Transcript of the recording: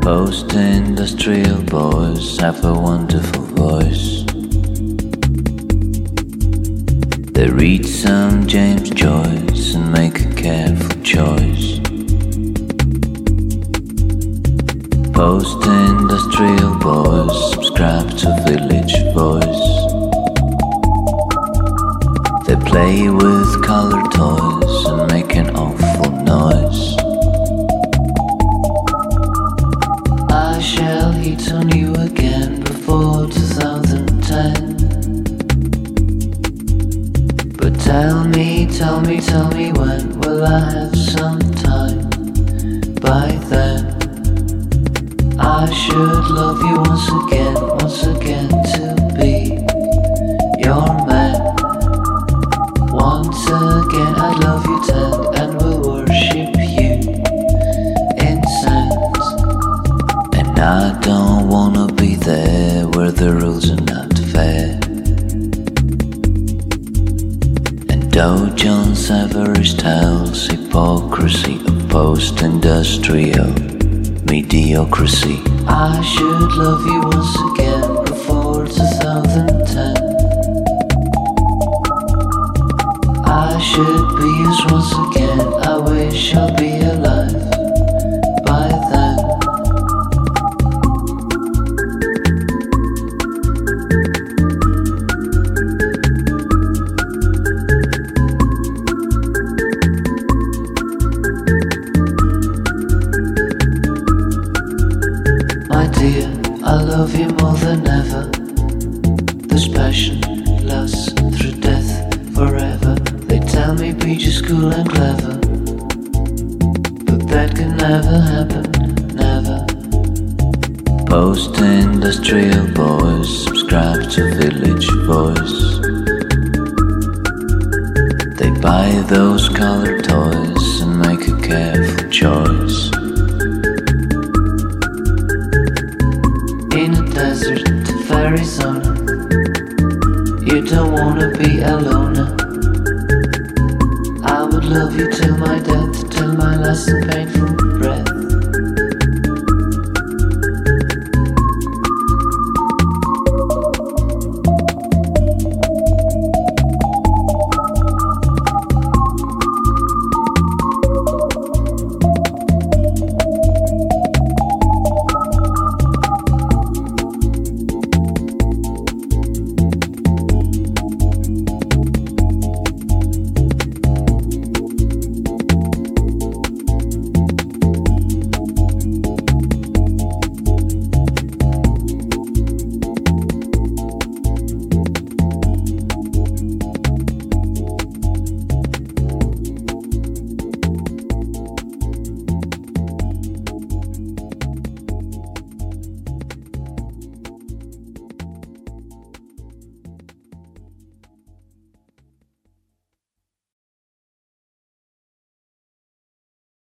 Post-industrial boys have a wonderful voice. They read some James Joyce and make a careful choice. Post-industrial boys subscribe to Village Voice. They play with colored toys and make an awful noise. I shall hit on you again before 2010. But tell me when will I have some time? By then I should love you once again to be your man. Once again I'd love you ten and will worship you in sand. And I don't wanna be there where the rules are not fair. And Dow Jones Everest tells hypocrisy of post-industrial mediocrity. I should love you once again before 2010. I should be yours once again. I wish I'll be alive by then. My dear, I love you more than ever. This passion lasts through death forever. They tell me be just cool and clever, but that can never happen, never. Post-industrial boys subscribe to Village Voice. They buy those colored toys and make a careful choice. In a desert of Arizona, you don't wanna be alone.